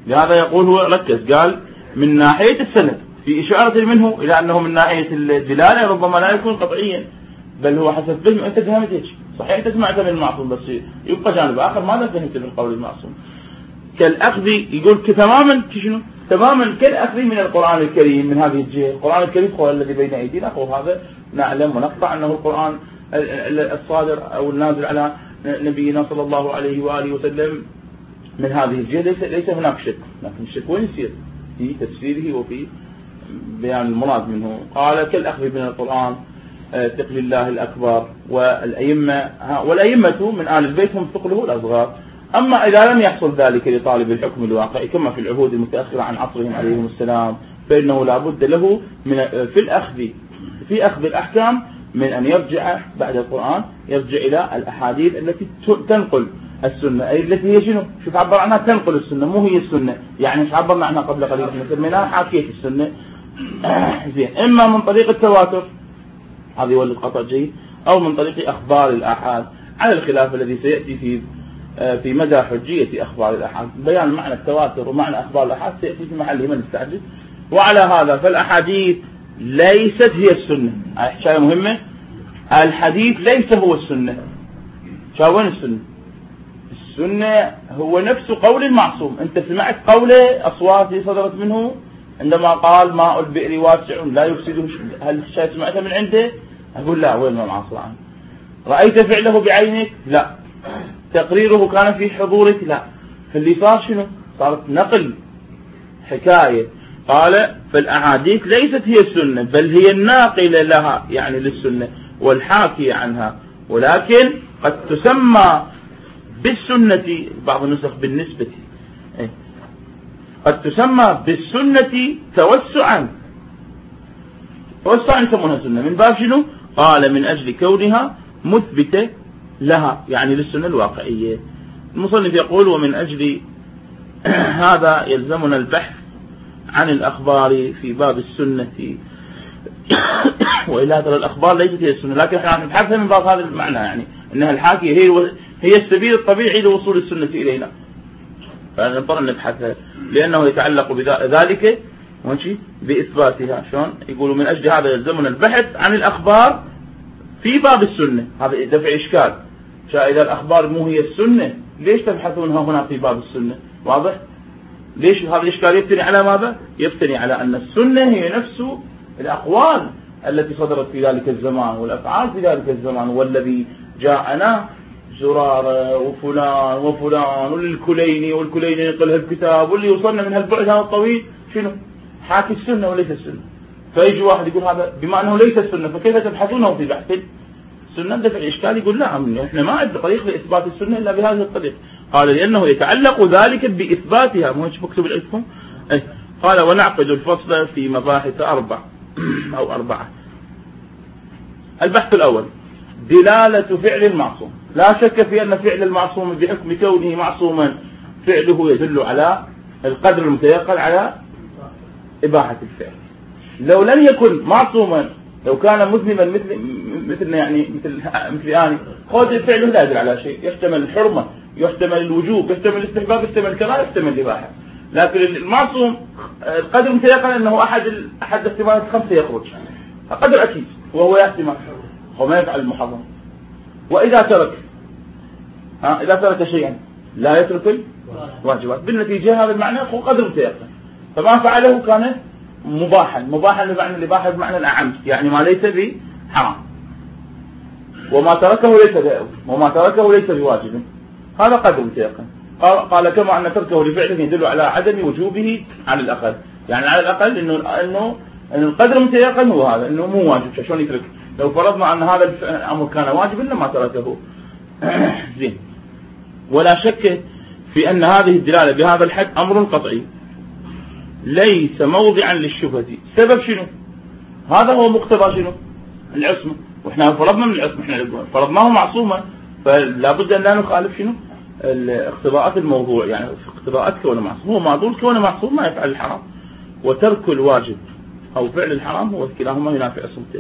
لهذا يقول هو ركز قال من ناحية السند في إشارة منه إلى أنه من ناحية الدلالة ربما لا يكون قطعيا، بل هو حسب فهم أنت فهمت هيك صحيح تسمعت من المعصوم، بس يبقى جانب آخر ماذا فهمت من قول المعصوم. كالأخذ يقول تماما شنو تماما كالأخذ من القرآن الكريم من هذه الجهة. القرآن الكريم هو الذي بين أيدينا، وهذا نعلم ونقطع أنه القرآن الصادر أو النازل على نبينا صلى الله عليه وآله وسلم من هذه الجهة ليس, ليس هناك شك، لكن الشك وين يصير؟ في تفسيره وفي بيان المراد منه. قال كالأخذ من القرآن ثقل الله الأكبر والأئمة، والأئمة من آل البيت هم ثقله الأصغر. أما إذا لم يحصل ذلك لطالب الحكم الواقعي كما في العهود المتأخرة عن عصرهم عليهم السلام، فإنه لا بد له من في الأخذ في أخذ الأحكام من أن يرجع بعد القرآن يرجع إلى الأحاديث التي تنقل السنة، أي التي هي شنو؟ شوف عبر عنها تنقل السنة مو هي السنة، يعني عبرنا عنها قبل قليل سميناها حاكية السنة. زين، إما من طريق التواتر هذه يولد قطع جيد، أو من طريق أخبار الآحاد على الخلاف الذي سيأتي في في مدى حجية أخبار الآحاد. بيان معنى التواتر ومعنى أخبار الآحاد سيأتي في محله من التعجب. وعلى هذا فالأحاديث ليست هي السنة. شيء مهمة، الحديث ليس هو السنة. شو وين السنة؟ السنة هو نفس قول المعصوم. أنت سمعت قوله أصوات صدرت منه عندما قال ماء البئر واسع لا يفسده، هل الشيء سمعته من عنده؟ أقول لا، وين ما معصر عنه. رأيت فعله بعينك؟ لا. تقريره كان في حضورك؟ لا. فاللي صار شنو؟ صارت نقل حكاية. قال فالأحاديث ليست هي السنة بل هي الناقلة لها يعني للسنة والحاكية عنها، ولكن قد تسمى بالسنة بعض النسخ بالنسبة قد تسمى بالسنة توسعا توسعا يسمونها سنة من باب شنو؟ قال من أجل كونها مثبتة لها يعني للسنة الواقعية. المصنف يقول ومن أجل هذا يلزمنا البحث عن الأخبار في باب السنة وإلا ترى الأخبار ليست هي السنة، لكن احنا نبحثها من باب هذا المعنى، يعني أنها الحاكية هي هي السبيل الطبيعي لوصول السنة إلينا، فنضطر نبحثها لأنه يتعلق بذلك بإثباتها. شلون يقولوا من أجل هذا يلزمنا البحث عن الأخبار في باب السنة. هذا دفع إشكال، إذا الأخبار مو هي السنة ليش تبحثونها هنا في باب السنة؟ واضح؟ ليش هذا الإشكال يبتني على ماذا؟ يبتني على أن السنة هي نفس الأقوال التي صدرت في ذلك الزمان والأفعال في ذلك الزمان، والذي جاءنا زرارة وفلان وفلان والكليني والكليني ينقل الكتاب واللي يوصلنا من هالبعد هذا الطويل شنو؟ حاكي السنة وليس السنة. فيجي واحد يقول هذا بما أنه ليس السنة فكيف تبحثونه في بحث السنة؟ دفع الإشكال يقول لا، احنا ما عندنا طريق لإثبات السنة إلا بهذه الطريق. قال لأنه يتعلق ذلك بإثباتها. مو هيك مكتوب لكم؟ ايه. قال ونعقد الفصل في مباحث أربع أو أربعة. البحث الأول دلالة فعل المعصوم. لا شك في أن فعل المعصوم بحكم كونه معصوما فعله يدل على القدر المتيقن على إباحة الفعل. لو لم يكن معصوما، لو كان مذنبا مثل مثلنا يعني مثل مثل يعني خذ فعله لا يدل على شيء، يحتمل الحرمة، يحتمل الوجوب، يحتمل الاستحباب، يحتمل الكراهة، يحتمل الإباحة. لكن المعصوم القدر المتيقن أنه أحد أحد الاحتمالات الخمسة يخرج، قدر أكيد وهو يحتمل هو ما يفعل المحرم. وإذا ترك ها إذا ترك شيئا لا يترك الواجبات، بالنتيجة هذا المعنى هو قدر متيقن، فما فعله كان مباحا. مباحا بمعنى الإباحة بمعنى الأعم، يعني ما ليس بحرام، وما تركه ليس وما تركه ليس بواجب، هذا قدر متيقن. قال, قال كما أن تركه لفعله يدل على عدم وجوبه على الأقل، يعني على الأقل إنه إنه إن القدر متيقن هو هذا إنه مو واجب. شلون يترك؟ لو فرضنا أن هذا الأمر كان واجب لما تركه. زين. ولا شك في أن هذه الدلالة بهذا الحد أمر قطعي ليس موضعا للشبهة. سبب شنو؟ هذا هو مقتضى شنو؟ العصمة، وإحنا فرضنا من العصمة، إحنا فرضناه معصوما، فلا بد أن لا نخالف شنو؟ الاقتضاءات الموضوع، يعني اقتضاءات كونه معصوم. هو معذور كونه معصوم ما يفعل الحرام، وترك الواجب أو فعل الحرام هو كلاهما ينافي عصمته.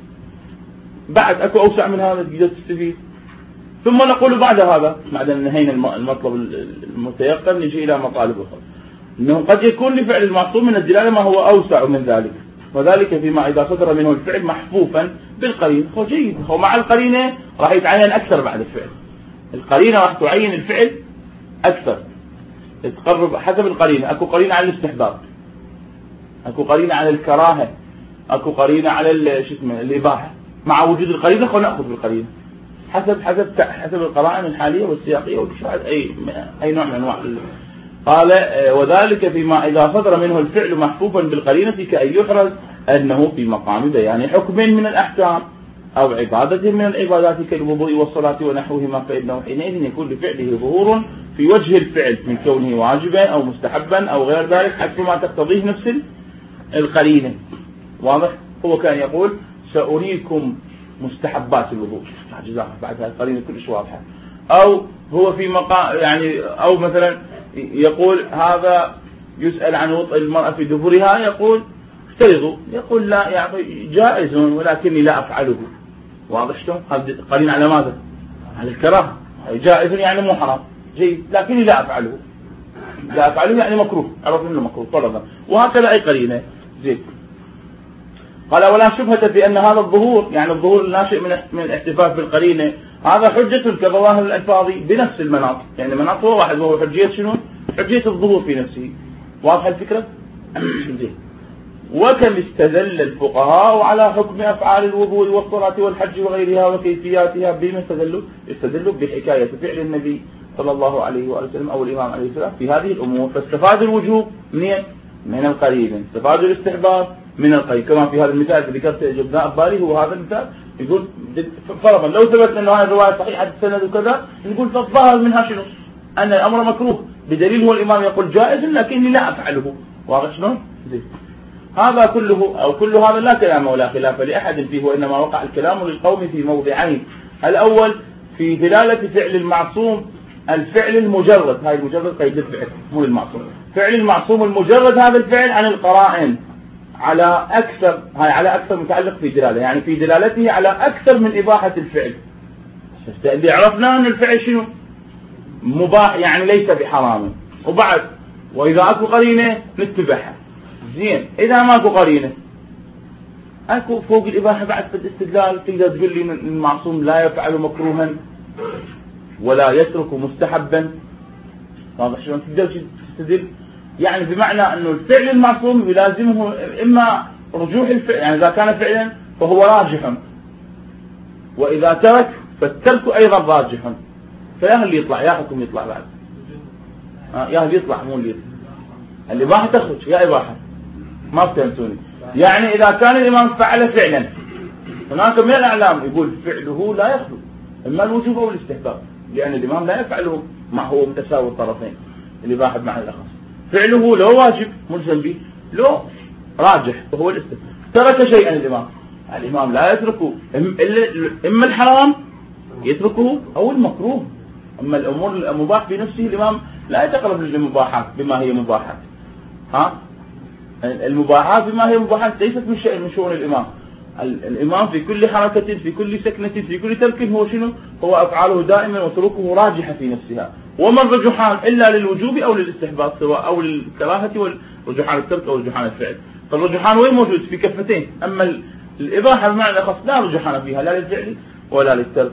بعد أكو أوسع من هذا تقدر تستفيد. ثم نقول بعد هذا بعد أن نهينا المطلب المتيقن نجي إلى مطالب أخرى. أنه قد يكون لفعل المعصوم من الدلالة ما هو أوسع من ذلك، وذلك فيما إذا صدر منه الفعل محفوفا بالقرينة. هو جيد، هو مع القرينة راح يتعين أكثر بعد الفعل، القرينة راح تعين الفعل أكثر، تقرب حسب القرينة. أكو قرينة على الاستحباب، أكو قرينة على الكراهة، أكو قرينة على شو اسمه الإباحة. مع وجود القرينة خلينا نأخذ بالقرينة حسب حسب حسب القرائن الحالية والسياقية والشرع أي أي نوع من أنواع. قال وذلك فيما إذا صدر منه الفعل محفوفا بالقرينة كأن يحرز أنه في مقام بيان حكم من الأحكام أو عبادة من العبادات كالوضوء والصلاة ونحوهما، فإنه حينئذ يكون لفعله ظهور في وجه الفعل من كونه واجبا أو مستحبا أو غير ذلك حسب ما تقتضيه نفس القرينة. واضح؟ هو كان يقول سأريكم مستحبات الوضوء، بعدها القرينة كلش واضحة. أو هو في مقام يعني، أو مثلا يقول هذا يسأل عن وضع المرأة في دبرها، يقول افترضوا، يقول لا يعني جائز ولكني لا أفعله. واضح شلون؟ هذا قرين على ماذا؟ على الكراهة. جائز يعني مو حرام، جيد لكني لا أفعله، لا أفعله يعني مكروه، عرف انه مكروه فرضا. وهكذا أي قرينة. زين. قال ولا شبهة في أن هذا الظهور، يعني الظهور الناشئ من من الاحتفاف بالقرينة، هذا حجة كظواهر الألفاظ بنفس المناط، يعني مناط هو واحد، وهو حجية شنو؟ حجية الظهور في نفسه. واضح الفكرة؟ زين. وكم استدل الفقهاء على حكم أفعال الوضوء والصلاة والحج وغيرها وكيفياتها بما استدلوا؟ استدلوا بحكاية فعل النبي صلى الله عليه وسلم أو الإمام عليه السلام في هذه الأمور، فاستفاد الوجوب من من القرينة، استفاد الاستحباب من القرينة، كما في هذا المثال الذي ذكرت جبناء بالي. هو هذا المثال يقول فرضا لو ثبت أن هذه الرواية صحيحة السند وكذا، نقول فالظاهر منها شنو؟ أن الأمر مكروه، بدليل هو الإمام يقول جائز لكني لا أفعله. واضح شلون؟ زين. هذا كله أو كل هذا لا كلام ولا خلاف لأحد فيه، وإنما وقع الكلام للقوم في موضعين. الأول في دلالة فعل المعصوم الفعل المجرد، هاي المجرد قيد الفعل مو المعصوم، فعل المعصوم المجرد هذا الفعل عن القرائن على أكثر، هاي على أكثر متعلق في دلالة، يعني في دلالته على أكثر من إباحة الفعل. اللي عرفنا أن الفعل شنو؟ مباح يعني ليس بحرام. وبعد وإذا أكو قرينة نتبعها. زين. إذا ماكو قرينة أكو فوق الإباحة بعد في الاستدلال، تقدر تقول لي المعصوم لا يفعل مكروها ولا يترك مستحبا. واضح شلون؟ تقدر تستدل يعني بمعنى أنه الفعل المعصوم يلازمه إما رجوح الفعل، يعني إذا كان فعلا فهو راجح، وإذا ترك فالترك أيضا راجح. فيا اللي يطلع يا حكم يطلع بعد، يا اللي يطلع مو اللي يطلع. الإباحة تخرج يا إباحة، ما بتنسوني. يعني إذا كان الإمام فعل فعلا، هناك من الأعلام يقول فعله لا يخلو إما الوجوب أو الاستحباب، لأن الإمام لا يفعله مع هو متساوي الطرفين، الإباحة مع الأخص. فعله لو واجب ملزم به، لو راجح وهو الاستحباب. ترك شيئا الإمام، الإمام لا يتركه، إما الحرام يتركه أو المكروه. أما الأمور المباح في نفسه الإمام لا يتقرب للمباحات بما هي مباحات. ها المباحات بما هي مباحات ليست من شيء من شؤون الإمام. الإمام في كل حركة في كل سكنة في كل ترك هو شنو؟ هو أفعاله دائما وتركه راجحة في نفسها. وما الرجحان إلا للوجوب أو للاستحباب، سواء أو للكراهة والرجحان الترك أو رجحان الفعل. فالرجحان وين موجود؟ في كفتين. أما الإباحة بمعنى الأخص لا رجحان فيها لا للفعل ولا للترك.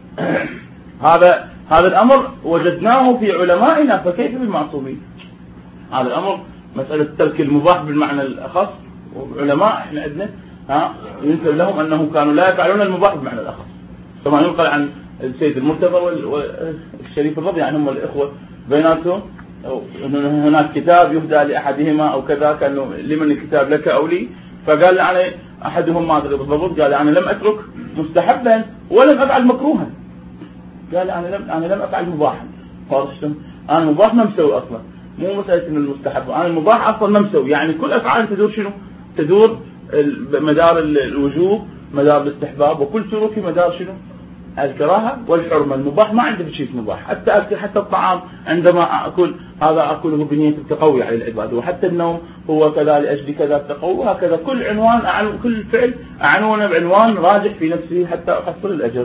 هذا هذا الأمر وجدناه في علمائنا، فكيف بالمعصومين؟ هذا الأمر مسألة ترك المباح بالمعنى الأخص، وعلماء احنا عندنا ها ينسب لهم أنهم كانوا لا يفعلون المباح بالمعنى الأخص، كما ينقل عن السيد المرتضى والشريف الرضي عنهم الإخوة بيناتهم. هناك كتاب يهدى لأحدهما أو كذا، كانوا لمن الكتاب لك أو لي، فقال يعني أحدهم ما أدري بالضبط، قال أنا لم أترك مستحبا ولم أفعل مكروها، قال أنا لم أنا لم أفعل مباحا. أنا مباح ما مسوي أصلا، مو مسألة إنه المستحب، أنا المباح أصلا ما مسوي. يعني كل أفعال تدور شنو؟ تدور مدار الوجوب، مدار الاستحباب، وكل ترك مدار شنو؟ الكراهة والحرمة. المباح ما عنده شيء مباح، حتى أكل حتى الطعام عندما أكل هذا أكله بنية التقوي على العبادة، وحتى النوم هو كذا لأجل كذا التقوي، وهكذا كل عنوان أعنو كل فعل أعنونه بعنوان راجح في نفسه حتى أحصل الأجر.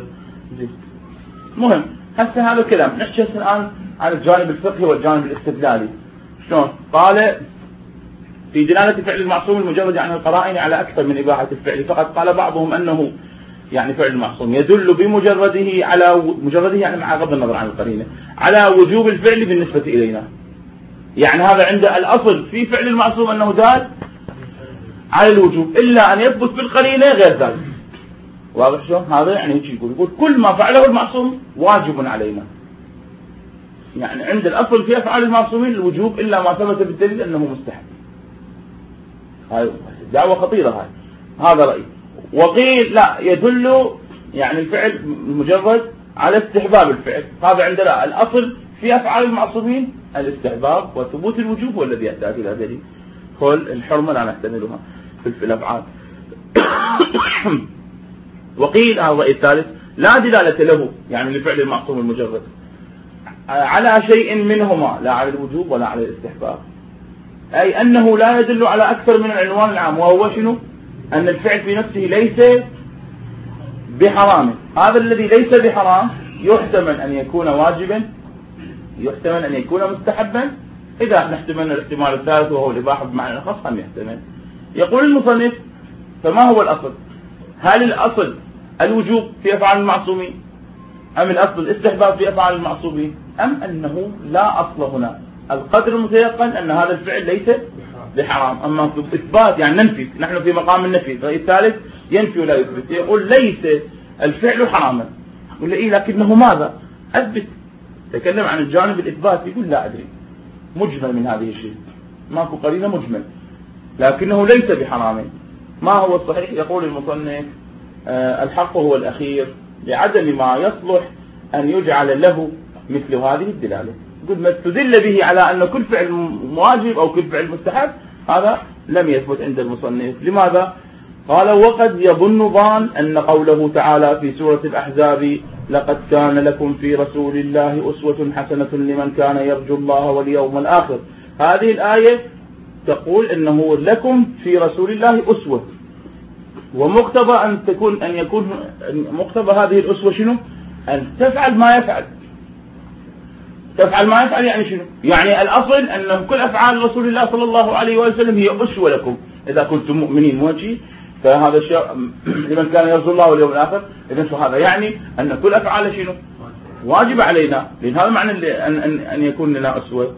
مهم هسه هذا الكلام. نحكي الآن عن الجانب الفقهي والجانب الاستدلالي. شلون؟ قال في دلالة فعل المعصوم المجرد عن القرائن على أكثر من إباحة الفعل، فقد قال بعضهم أنه يعني فعل المعصوم يدل بمجرده على مجرده يعني مع غض النظر عن القرينة على وجوب الفعل بالنسبة إلينا. يعني هذا عند الأصل في فعل المعصوم أنه دال على الوجوب إلا أن يثبت بالقرينة غير ذلك. واضح شلون؟ هذا يعني يقول يقول كل ما فعله المعصوم واجب علينا. يعني عند الأصل في أفعال المعصومين الوجوب إلا ما ثبت بالدليل أنه مستحب. هاي دعوة خطيرة هاي. هذا رأي. وقيل لا يدل يعني الفعل المجرد على استحباب الفعل. هذا عندنا الأصل في أفعال المعصومين الاستحباب وثبوت الوجوب هو الذي يحتاج إلى دليل. كل الحرمة لا نحتملها في الأفعال. وقيل هذا الرأي الثالث لا دلالة له يعني لفعل المعصوم المجرد على شيء منهما لا على الوجوب ولا على الاستحباب، أي أنه لا يدل على أكثر من العنوان العام، وهو شنو؟ أن الفعل في نفسه ليس بحرام. هذا الذي ليس بحرام يحتمل أن يكون واجبا، يحتمل أن يكون مستحبا، إذا نحتملنا الاحتمال الثالث وهو الإباحة بمعنى الخاص أم يحتمل. يقول المصنف فما هو الأصل؟ هل الأصل الوجوب في أفعال المعصومين أم الأصل الاستحباب في أفعال المعصومين أم أنه لا أصل هنا؟ القدر المتيقن أن هذا الفعل ليس بحرام. أما في إثبات يعني ننفي، نحن في مقام النفي. الرأي الثالث ينفي ولا يثبت، يقول ليس الفعل حراما. يقول إيه لكنه ماذا؟ أثبت. تكلم عن الجانب الإثبات يقول لا أدري، مجمل من هذه الشيء، ماكو قرينة مجمل، لكنه ليس بحرام. ما هو الصحيح؟ يقول المصنف آه الحق هو الأخير لعدم ما يصلح أن يجعل له مثل هذه الدلالة. يقول ما استدل به على أن كل فعل واجب أو كل فعل مستحب هذا لم يثبت عند المصنف. لماذا؟ قال وقد يظن ظان أن قوله تعالى في سورة الأحزاب لقد كان لكم في رسول الله أسوة حسنة لمن كان يرجو الله واليوم الآخر، هذه الآية تقول أنه لكم في رسول الله أسوة، ومقتضى أن تكون أن يكون مقتضى هذه الأسوة شنو؟ أن تفعل ما يفعل. تفعل ما يفعل يعني شنو؟ يعني الأصل أن كل أفعال رسول الله صلى الله عليه وسلم هي أسوة لكم إذا كنتم مؤمنين موجهين، فهذا الشيء لمن كان يرجو الله واليوم الآخر. إذن هذا يعني أن كل أفعال شنو؟ واجب علينا، لأن هذا معنى أن أن أن يكون لنا أسوة.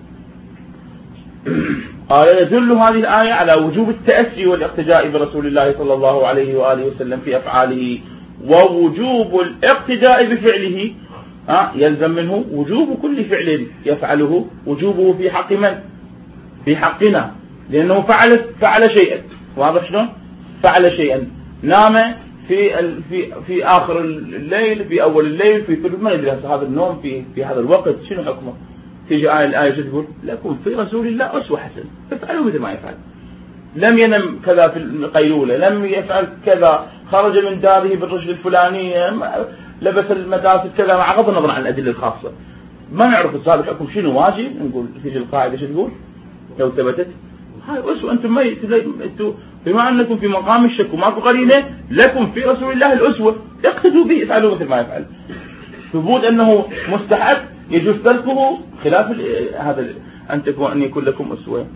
قال يدل هذه الآية على وجوب التأسي والاقتداء برسول الله صلى الله عليه وآله وسلم في أفعاله، ووجوب الاقتداء بفعله ها يلزم منه وجوب كل فعل يفعله، وجوبه في حق من؟ في حقنا، لأنه فعل فعل شيئا. واضح شلون؟ فعل شيئا، نام في في في آخر الليل، في أول الليل، في ثلث، ما ندري هذا النوم في في هذا الوقت شنو حكمه؟ تيجي آية الآية تقول لكم في رسول الله أسوة حسنة، افعلوا مثل ما يفعل. لم ينم كذا في القيلولة، لم يفعل كذا، خرج من داره بالرجل الفلانية، لبس المدارس كذا، مع غض النظر عن الأدلة الخاصة. ما نعرف الصالح الحكم شنو واجب، نقول تيجي القاعدة شو تقول لو ثبتت هاي أسوة. أنتم ما أنتم بما أنكم في مقام الشك وماكو قرينة لكم في رسول الله الأسوة، اقتدوا به، افعلوا مثل ما يفعل. ثبوت أنه مستحب يجوز تركه خلاف هذا أن تكون أن يكون لكم أسوة.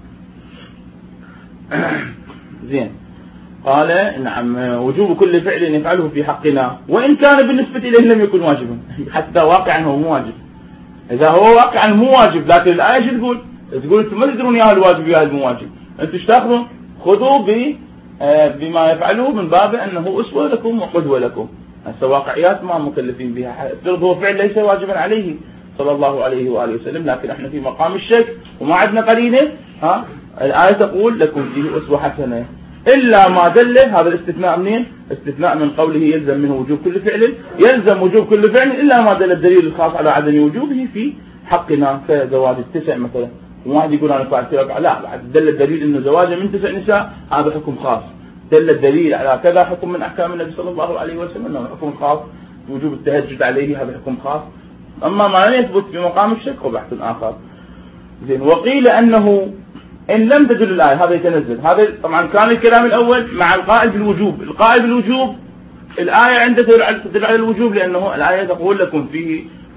زين. قال نعم وجوب كل فعل يفعله في حقنا وإن كان بالنسبة إليه لم يكن واجبا، حتى واقعا هو مو واجب. إذا هو واقعا مو واجب، لكن الآية شو تقول؟ تقول أنتم ما تدرون يا الواجب يا المو واجب، أنتم ايش تاخذون؟ خذوا ب بما يفعله من باب أنه أسوة لكم وقدوة لكم. هسه واقعيات ما مكلفين بها، افترض هو فعل ليس واجبا عليه صلى الله عليه وآله وسلم، لكن احنا في مقام الشك وما عندنا قرينة. ها الآية تقول لكم فيه أسوة حسنة إلا ما دل. هذا الاستثناء منين؟ استثناء من قوله يلزم منه وجوب كل فعل، يلزم وجوب كل فعل إلا ما دل الدليل الخاص على عدم وجوبه في حقنا كزواج التسع مثلا. واحد يقول أنا فعلت ربع، لا، بعد دل الدليل إنه زواجه من تسع نساء هذا حكم خاص، دل الدليل على كذا حكم من أحكام النبي صلى الله عليه وسلم إنه حكم خاص، وجوب التهجد عليه هذا حكم خاص. أما ما يثبت في مقام الشك هو بحث آخر. زين. وقيل أنه إن لم تدل الآية هذا يتنزل. هذا طبعا كان الكلام الأول مع القائل بالوجوب. القائل بالوجوب الآية عنده تدل على الوجوب، لأنه الآية تقول لكم فيه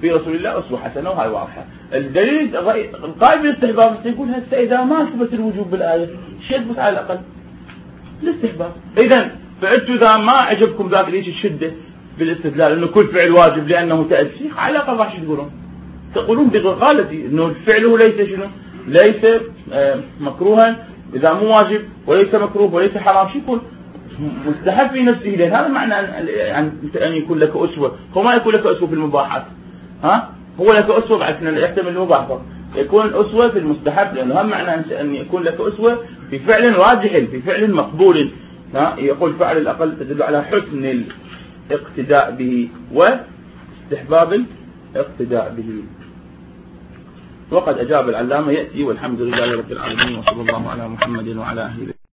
في رسول الله أسوة حسنة، وهاي واضحة. الدليل القائم بالاستحباب يقول هسه إذا ما ثبت الوجوب بالآية شو يثبت على الأقل؟ الاستحباب. إذا فأنتم إذا ما عجبكم ذاك ليش الشدة بالاستدلال إنه كل فعل واجب لأنه تأسيخ، على الأقل راح تقولون تقولون بغالتي إنه فعله ليس شنو؟ ليس مكروها إذا مو واجب، وليس مكروه وليس حرام، شو يكون؟ مستحب في نفسه. لأن هذا معنى أن أن يكون لك أسوة. هو ما يكون لك أسوة في المباحات، ها؟ هو لك أسوة بعد يحتمل المباح، يكون الأسوة في المستحب، لأنه هم معنى أن يكون لك أسوة في فعل راجح، في فعل مقبول. ها؟ يقول فعل الأقل تدل على حسن الاقتداء به واستحباب الاقتداء به. وقد أجاب العلامة يأتي والحمد لله رب العالمين، وصلى الله على محمد وعلى أهل